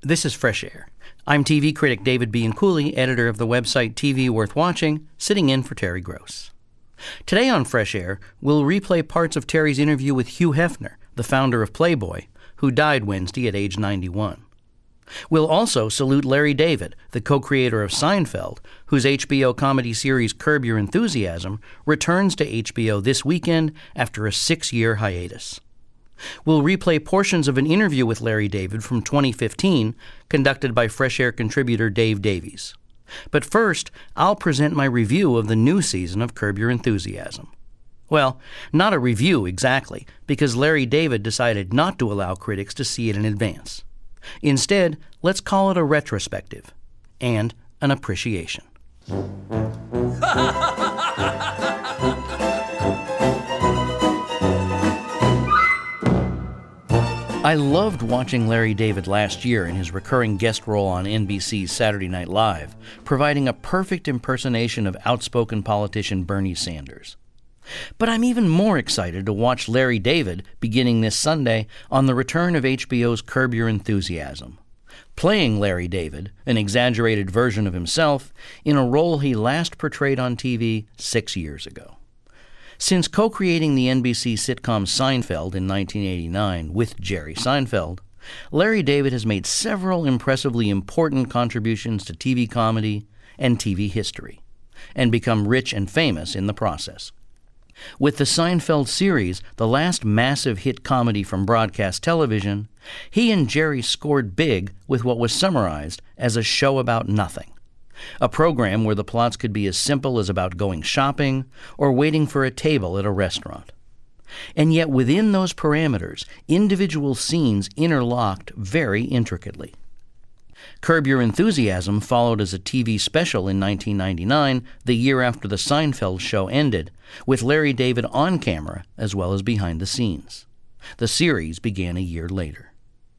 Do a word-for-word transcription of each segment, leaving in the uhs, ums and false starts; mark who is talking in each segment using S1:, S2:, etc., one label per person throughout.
S1: This is Fresh Air. I'm T V critic David Bianculli, editor of the website T V Worth Watching, sitting in for Terry Gross. Today on Fresh Air, we'll replay parts of Terry's interview with Hugh Hefner, the founder of Playboy, who died Wednesday at age ninety-one. We'll also salute Larry David, the co-creator of Seinfeld, whose H B O comedy series Curb Your Enthusiasm returns to H B O this weekend after a six-year hiatus. We'll replay portions of an interview with Larry David from twenty fifteen, conducted by Fresh Air contributor Dave Davies. But first, I'll present my review of the new season of Curb Your Enthusiasm. Well, not a review exactly, because Larry David decided not to allow critics to see it in advance. Instead, let's call it a retrospective and an appreciation. I loved watching Larry David last year in his recurring guest role on N B C's Saturday Night Live, providing a perfect impersonation of outspoken politician Bernie Sanders. But I'm even more excited to watch Larry David beginning this Sunday on the return of H B O's Curb Your Enthusiasm, playing Larry David, an exaggerated version of himself, in a role he last portrayed on T V six years ago. Since co-creating the N B C sitcom Seinfeld in nineteen eighty-nine with Jerry Seinfeld, Larry David has made several impressively important contributions to T V comedy and T V history, and become rich and famous in the process. With the Seinfeld series, the last massive hit comedy from broadcast television, he and Jerry scored big with what was summarized as a show about nothing. A program where the plots could be as simple as about going shopping or waiting for a table at a restaurant. And yet within those parameters, individual scenes interlocked very intricately. Curb Your Enthusiasm followed as a T V special in nineteen ninety-nine, the year after the Seinfeld show ended, with Larry David on camera as well as behind the scenes. The series began a year later.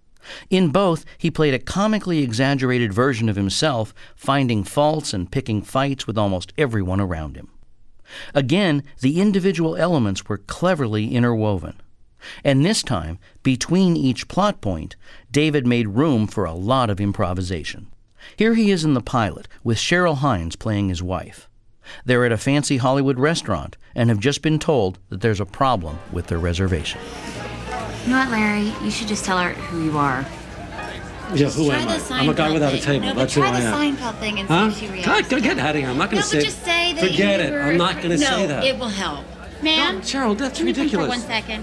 S1: In both, he played a comically exaggerated version of himself, finding faults and picking fights with almost everyone around him. Again, the individual elements were cleverly interwoven. And this time, between each plot point, David made room for a lot of improvisation. Here he is in the pilot, with Cheryl Hines playing his wife. They're at a fancy Hollywood restaurant and have just been told that there's a problem with their reservation.
S2: You know what, Larry? You should just tell her who you are.
S3: Yeah, who am I? I'm a guy without a table.
S2: No,
S3: That's who I am.
S2: try the Seinfeld thing and
S3: huh?
S2: see if she
S3: God,
S2: reacts.
S3: go get out of here. I'm not going to
S2: no,
S3: say.
S2: But just say that
S3: Forget
S2: you
S3: it.
S2: were...
S3: I'm not going to
S2: no,
S3: say that.
S2: it will help. Ma'am,
S3: no, Cheryl, that's
S2: can
S3: ridiculous.
S2: You come for one second?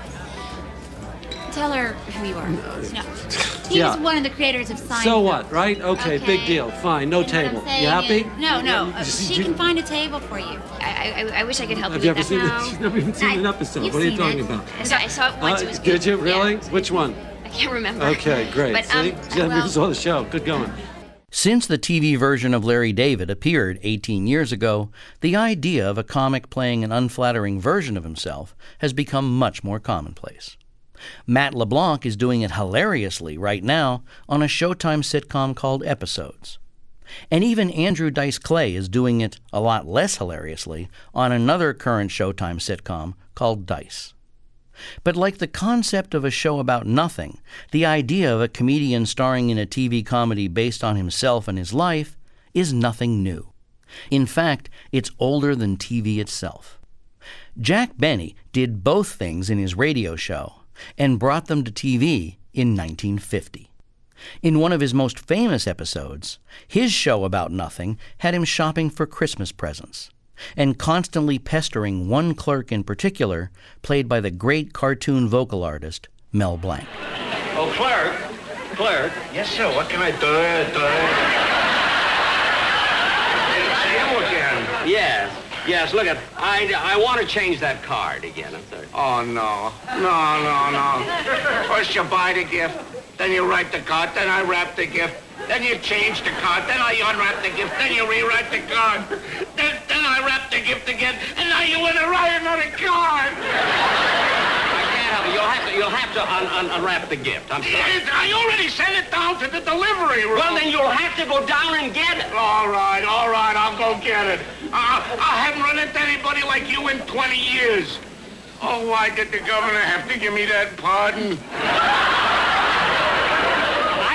S2: Tell her who you are. No. He's
S3: Yeah.
S2: one of the creators of Seinfeld.
S3: So what, right? Okay,
S2: Okay.
S3: big deal. Fine, no
S2: And what I'm
S3: table.
S2: saying
S3: You happy?
S2: is- no, no. Uh,
S3: Just-
S2: she
S3: you-
S2: can find a table for you. I, I, I wish I could help
S3: Have
S2: you
S3: you
S2: with
S3: ever
S2: that.
S3: seen
S2: No.
S3: it? She's never even seen
S2: I-
S3: an episode.
S2: You've
S3: What are you
S2: seen
S3: talking
S2: it.
S3: about?
S2: I saw, I saw it once.
S3: Uh,
S2: it was
S3: did
S2: good.
S3: you really?
S2: Yeah.
S3: Which one?
S2: I can't remember.
S3: Okay, great.
S2: But,
S3: See?
S2: um,
S3: Yeah,
S2: well,
S3: we saw the show. Good going.
S1: Since the T V version of Larry David appeared eighteen years ago, the idea of a comic playing an unflattering version of himself has become much more commonplace. Matt LeBlanc is doing it hilariously right now on a Showtime sitcom called Episodes. And even Andrew Dice Clay is doing it a lot less hilariously on another current Showtime sitcom called Dice. But like the concept of a show about nothing, the idea of a comedian starring in a T V comedy based on himself and his life is nothing new. In fact, it's older than T V itself. Jack Benny did both things in his radio show and brought them to T V in nineteen fifty. In one of his most famous episodes, his show about nothing had him shopping for Christmas presents and constantly pestering one clerk in particular, played by the great cartoon vocal artist Mel Blanc.
S4: Oh, clerk, clerk.
S5: Yes, sir. What can I do? do?
S4: See you again. Yes, yes. Look at, I, I want to change that card again. I'm sorry.
S5: Oh, no. No, no, no. First you buy the gift, then you write the card, then I wrap the gift, then you change the card, then I unwrap the gift, then you rewrite the card, then, then I wrap the gift again, and now you want to write another card.
S4: I can't help it. You'll have to, you'll have to un, un, unwrap the gift. I'm sorry.
S5: I already sent it down to the delivery room.
S4: Well, then you'll have to go down and get it.
S5: All right, all right, I'll go get it. Uh, I haven't run into anybody like you in twenty years. Oh, why did the governor have to give me that pardon?
S4: I don't know,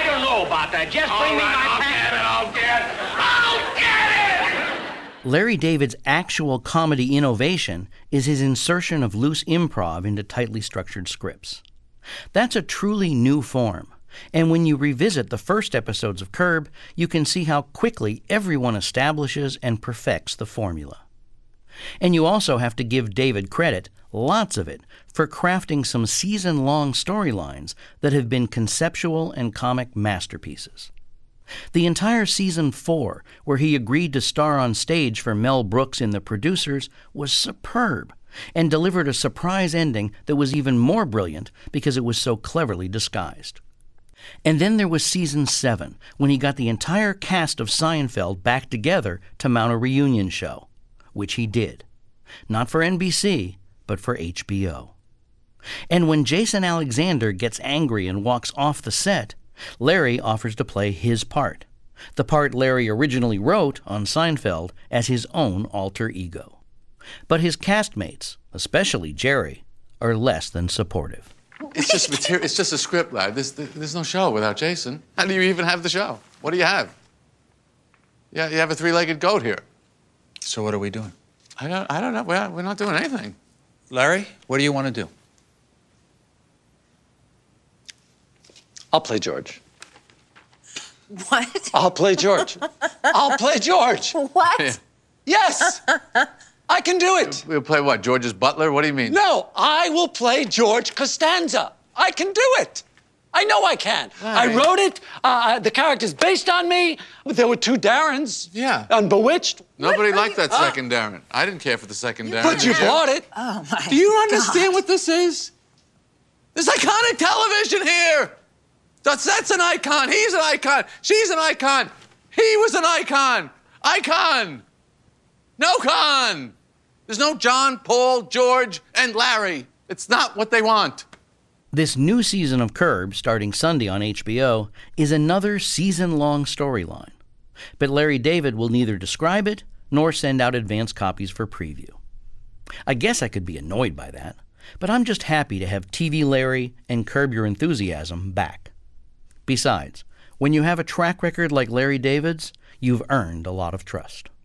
S4: about that. Just bring
S5: All
S4: me
S5: right,
S4: my
S5: I'll
S4: pants.
S5: get it, I'll get it. I'll get it!
S1: Larry David's actual comedy innovation is his insertion of loose improv into tightly structured scripts. That's a truly new form, and when you revisit the first episodes of Curb, you can see how quickly everyone establishes and perfects the formula. And you also have to give David credit, lots of it, for crafting some season-long storylines that have been conceptual and comic masterpieces. The entire season four, where he agreed to star on stage for Mel Brooks in The Producers, was superb and delivered a surprise ending that was even more brilliant because it was so cleverly disguised. And then there was season seven, when he got the entire cast of Seinfeld back together to mount a reunion show, which he did. Not for N B C, but for H B O. And when Jason Alexander gets angry and walks off the set, Larry offers to play his part, the part Larry originally wrote on Seinfeld as his own alter ego. But his castmates, especially Jerry, are less than supportive.
S6: It's just material. It's just a script, lad. There's, there's no show without Jason. How do you even have the show? What do you have? Yeah, you have a three-legged goat here.
S7: So what are we doing?
S6: I don't, I don't know. We're, we're not doing anything.
S7: Larry, what do you want to do?
S8: I'll play George.
S9: What?
S8: I'll play George. I'll play George.
S9: What?
S6: Yeah.
S8: Yes! I can do it.
S6: We'll play what, George's butler? What do you mean?
S8: No, I will play George Costanza. I can do it. I know I can.
S6: Larry.
S8: I wrote it. Uh, the character's based on me. There were two Darrens.
S6: Yeah.
S8: On Bewitched.
S6: Nobody
S9: What?
S6: liked that second Darren. I didn't care for the second Darren.
S8: But you
S6: did
S8: bought it.
S9: Oh, my
S6: Do you understand
S9: God.
S6: what this is? There's iconic television here. That's, that's an icon. He's an icon. She's an icon. He was an icon. Icon. No con. There's no John, Paul, George, and Larry. It's not what they want.
S1: This new season of Curb, starting Sunday on H B O, is another season-long storyline. But Larry David will neither describe it nor send out advance copies for preview. I guess I could be annoyed by that, but I'm just happy to have T V Larry and Curb Your Enthusiasm back. Besides, when you have a track record like Larry David's, you've earned a lot of trust.